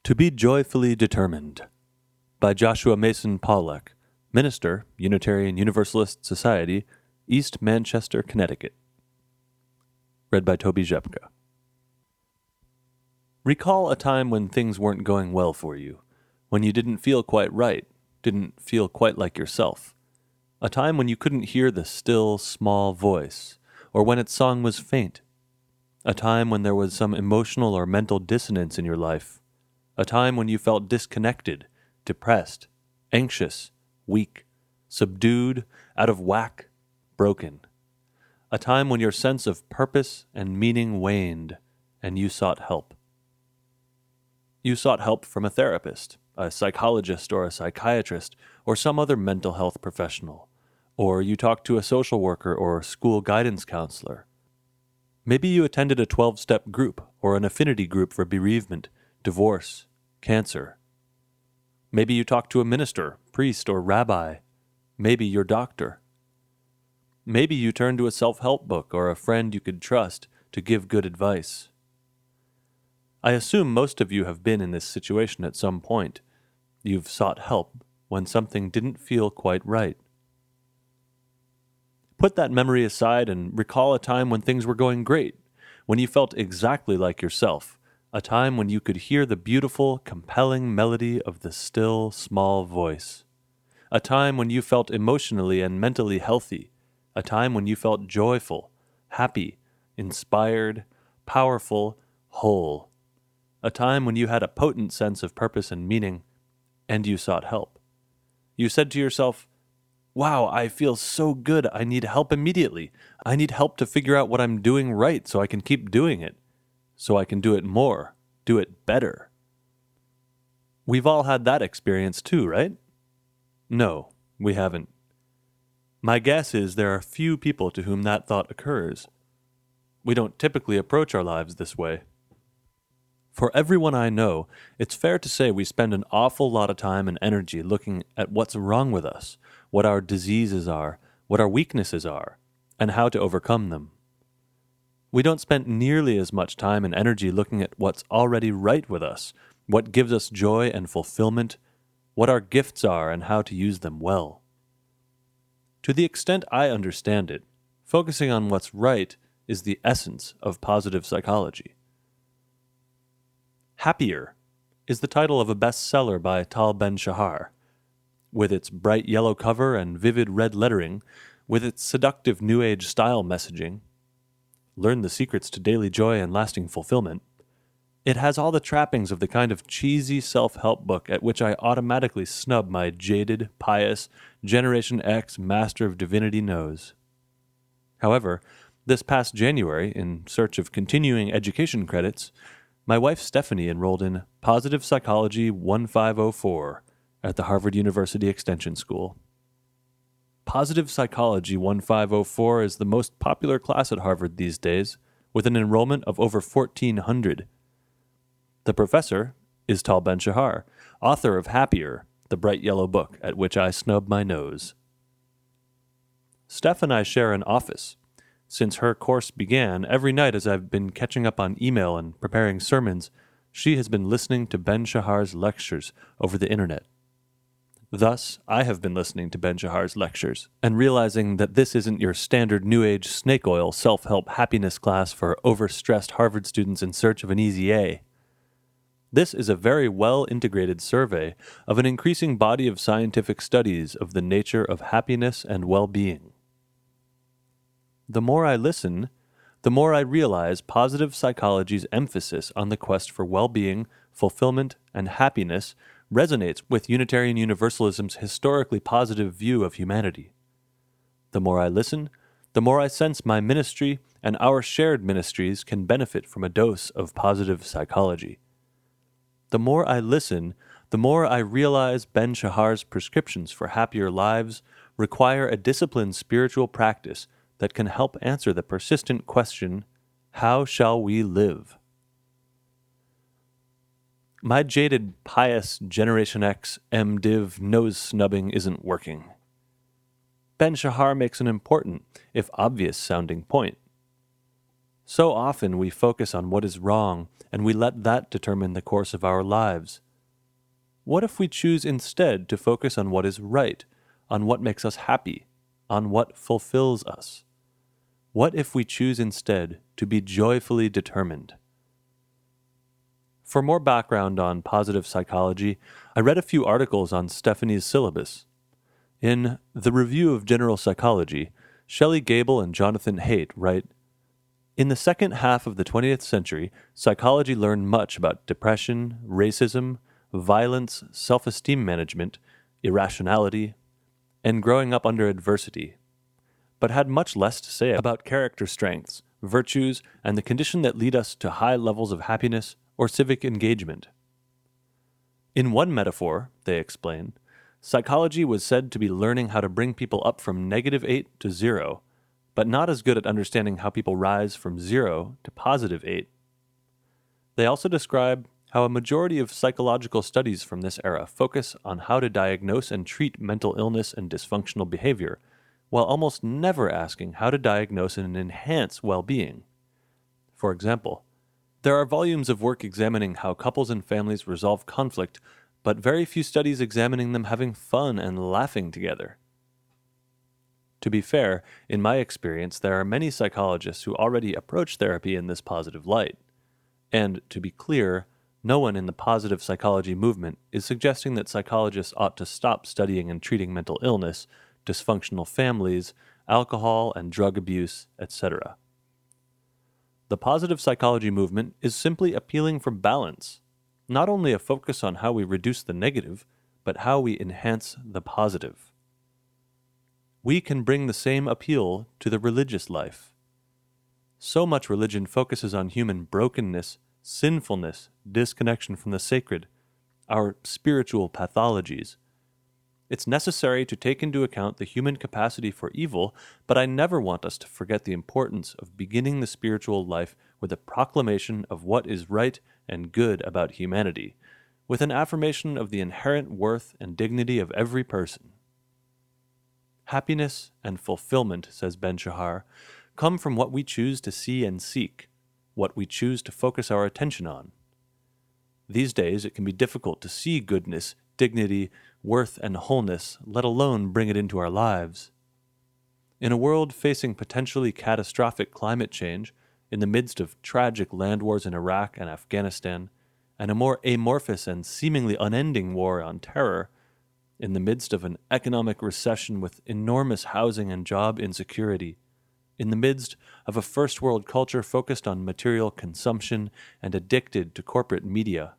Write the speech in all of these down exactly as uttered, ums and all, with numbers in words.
To be Joyfully Determined by Joshua Mason Pollack, Minister, Unitarian Universalist Society, East Manchester, Connecticut. Read by Toby Zhepka. Recall a time when things weren't going well for you, when you didn't feel quite right, didn't feel quite like yourself. A time when you couldn't hear the still, small voice, or when its song was faint. A time when there was some emotional or mental dissonance in your life. A time when you felt disconnected, depressed, anxious, weak, subdued, out of whack, broken. A time when your sense of purpose and meaning waned, and you sought help. You sought help from a therapist, a psychologist or a psychiatrist, or some other mental health professional, or you talked to a social worker or school guidance counselor. Maybe you attended a twelve-step group or an affinity group for bereavement, divorce, cancer. Maybe you talked to a minister, priest, or rabbi. Maybe your doctor. Maybe you turned to a self-help book or a friend you could trust to give good advice. I assume most of you have been in this situation at some point. You've sought help when something didn't feel quite right. Put that memory aside and recall a time when things were going great, when you felt exactly like yourself, a time when you could hear the beautiful, compelling melody of the still, small voice. A time when you felt emotionally and mentally healthy. A time when you felt joyful, happy, inspired, powerful, whole. A time when you had a potent sense of purpose and meaning, and you sought help. You said to yourself, "Wow, I feel so good. I need help immediately. I need help to figure out what I'm doing right so I can keep doing it. So I can do it more, do it better." We've all had that experience too, right? No, we haven't. My guess is there are few people to whom that thought occurs. We don't typically approach our lives this way. For everyone I know, it's fair to say we spend an awful lot of time and energy looking at what's wrong with us, what our diseases are, what our weaknesses are, and how to overcome them. We don't spend nearly as much time and energy looking at what's already right with us, what gives us joy and fulfillment, what our gifts are and how to use them well. To the extent I understand it, focusing on what's right is the essence of positive psychology. Happier is the title of a bestseller by Tal Ben-Shahar. With its bright yellow cover and vivid red lettering, with its seductive New Age style messaging, learn the secrets to daily joy and lasting fulfillment, it has all the trappings of the kind of cheesy self-help book at which I automatically snub my jaded, pious, Generation X Master of Divinity nose. However, this past January, in search of continuing education credits, my wife Stephanie enrolled in Positive Psychology fifteen oh four at the Harvard University Extension School. Positive Psychology fifteen oh four is the most popular class at Harvard these days, with an enrollment of over fourteen hundred. The professor is Tal Ben-Shahar, author of Happier, the bright yellow book at which I snub my nose. Steph and I share an office. Since her course began, every night as I've been catching up on email and preparing sermons, she has been listening to Ben-Shahar's lectures over the internet. Thus, I have been listening to Ben-Shahar's lectures and realizing that this isn't your standard New Age snake oil self-help happiness class for overstressed Harvard students in search of an easy A. This is a very well-integrated survey of an increasing body of scientific studies of the nature of happiness and well-being. The more I listen, the more I realize positive psychology's emphasis on the quest for well-being, fulfillment, and happiness resonates with Unitarian Universalism's historically positive view of humanity. The more I listen, the more I sense my ministry and our shared ministries can benefit from a dose of positive psychology. The more I listen, the more I realize Ben-Shahar's prescriptions for happier lives require a disciplined spiritual practice that can help answer the persistent question, how shall we live? My jaded, pious Generation X MDiv nose snubbing isn't working. Ben-Shahar makes an important, if obvious-sounding point. So often we focus on what is wrong and we let that determine the course of our lives. What if we choose instead to focus on what is right, on what makes us happy, on what fulfills us? What if we choose instead to be joyfully determined? For more background on positive psychology, I read a few articles on Stephanie's syllabus. In The Review of General Psychology, Shelley Gable and Jonathan Haidt write, "In the second half of the twentieth century, psychology learned much about depression, racism, violence, self-esteem management, irrationality, and growing up under adversity, but had much less to say about character strengths, virtues, and the condition that lead us to high levels of happiness or civic engagement. In one metaphor," they explain, "psychology was said to be learning how to bring people up from negative eight to zero, but not as good at understanding how people rise from zero to positive eight." They also describe how a majority of psychological studies from this era focus on how to diagnose and treat mental illness and dysfunctional behavior, while almost never asking how to diagnose and enhance well-being. For example, there are volumes of work examining how couples and families resolve conflict, but very few studies examining them having fun and laughing together. To be fair, in my experience, there are many psychologists who already approach therapy in this positive light. And, to be clear, no one in the positive psychology movement is suggesting that psychologists ought to stop studying and treating mental illness, dysfunctional families, alcohol and drug abuse, et cetera. The positive psychology movement is simply appealing for balance, not only a focus on how we reduce the negative, but how we enhance the positive. We can bring the same appeal to the religious life. So much religion focuses on human brokenness, sinfulness, disconnection from the sacred, our spiritual pathologies. It's necessary to take into account the human capacity for evil, but I never want us to forget the importance of beginning the spiritual life with a proclamation of what is right and good about humanity, with an affirmation of the inherent worth and dignity of every person. Happiness and fulfillment, says Ben Shahar, come from what we choose to see and seek, what we choose to focus our attention on. These days it can be difficult to see goodness, dignity, worth, and wholeness, let alone bring it into our lives. In a world facing potentially catastrophic climate change, in the midst of tragic land wars in Iraq and Afghanistan, and a more amorphous and seemingly unending war on terror, in the midst of an economic recession with enormous housing and job insecurity, in the midst of a first world culture focused on material consumption and addicted to corporate media.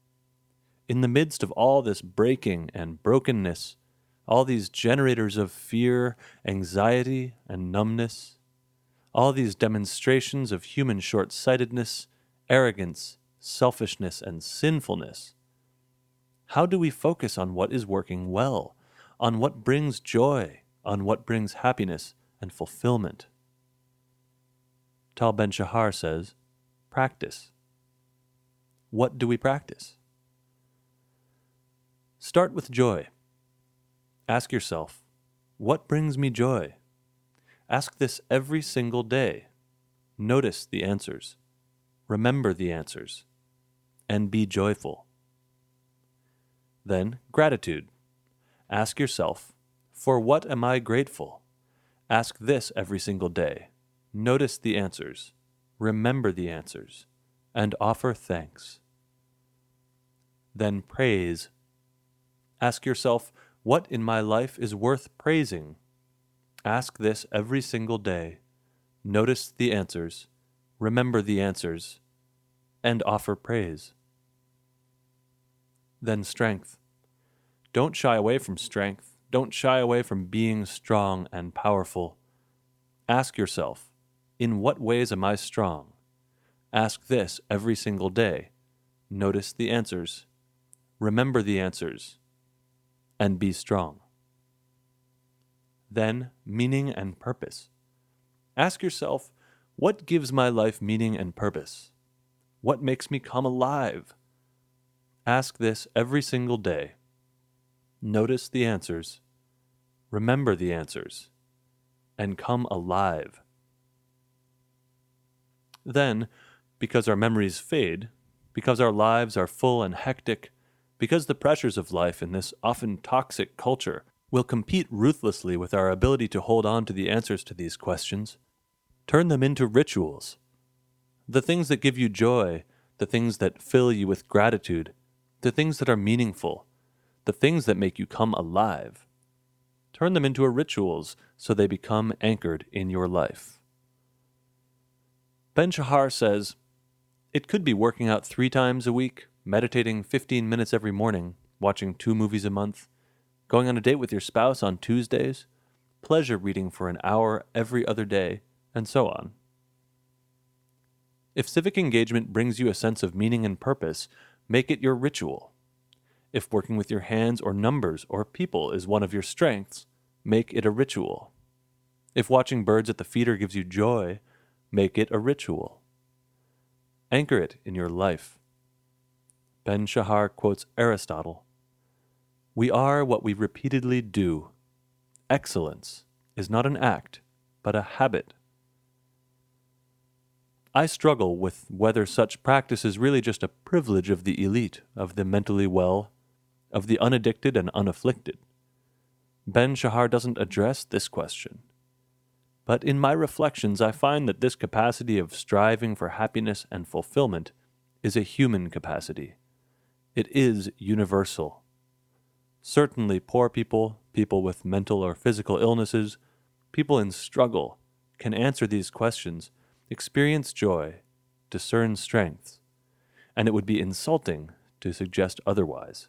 In the midst of all this breaking and brokenness, all these generators of fear, anxiety, and numbness, all these demonstrations of human short-sightedness, arrogance, selfishness, and sinfulness, how do we focus on what is working well, on what brings joy, on what brings happiness and fulfillment? Tal Ben-Shahar says, practice. What do we practice? Start with joy. Ask yourself, what brings me joy? Ask this every single day. Notice the answers. Remember the answers. And be joyful. Then, gratitude. Ask yourself, for what am I grateful? Ask this every single day. Notice the answers. Remember the answers. And offer thanks. Then praise. Ask yourself, what in my life is worth praising? Ask this every single day. Notice the answers. Remember the answers. And offer praise. Then strength. Don't shy away from strength. Don't shy away from being strong and powerful. Ask yourself, in what ways am I strong? Ask this every single day. Notice the answers. Remember the answers. And be strong. Then, meaning and purpose. Ask yourself, what gives my life meaning and purpose? What makes me come alive? Ask this every single day. Notice the answers. Remember the answers. And come alive. Then, because our memories fade, because our lives are full and hectic, because the pressures of life in this often toxic culture will compete ruthlessly with our ability to hold on to the answers to these questions, turn them into rituals. The things that give you joy, the things that fill you with gratitude, the things that are meaningful, the things that make you come alive. Turn them into rituals so they become anchored in your life. Ben Shahar says, it could be working out three times a week, meditating fifteen minutes every morning, watching two movies a month, going on a date with your spouse on Tuesdays, pleasure reading for an hour every other day, and so on. If civic engagement brings you a sense of meaning and purpose, make it your ritual. If working with your hands or numbers or people is one of your strengths, make it a ritual. If watching birds at the feeder gives you joy, make it a ritual. Anchor it in your life. Ben Shahar quotes Aristotle, "We are what we repeatedly do. Excellence is not an act, but a habit." I struggle with whether such practice is really just a privilege of the elite, of the mentally well, of the unaddicted and unafflicted. Ben Shahar doesn't address this question. But in my reflections, I find that this capacity of striving for happiness and fulfillment is a human capacity. It is universal. Certainly poor people, people with mental or physical illnesses, people in struggle can answer these questions, experience joy, discern strengths, and it would be insulting to suggest otherwise.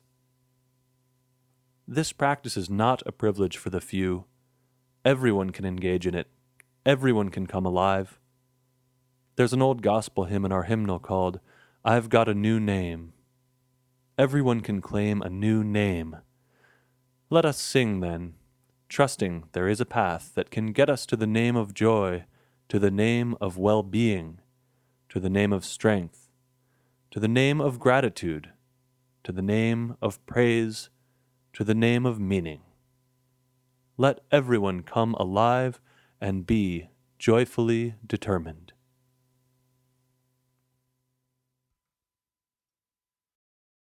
This practice is not a privilege for the few. Everyone can engage in it. Everyone can come alive. There's an old gospel hymn in our hymnal called, "I've Got a New Name." Everyone can claim a new name. Let us sing then, trusting there is a path that can get us to the name of joy, to the name of well-being, to the name of strength, to the name of gratitude, to the name of praise, to the name of meaning. Let everyone come alive and be joyfully determined.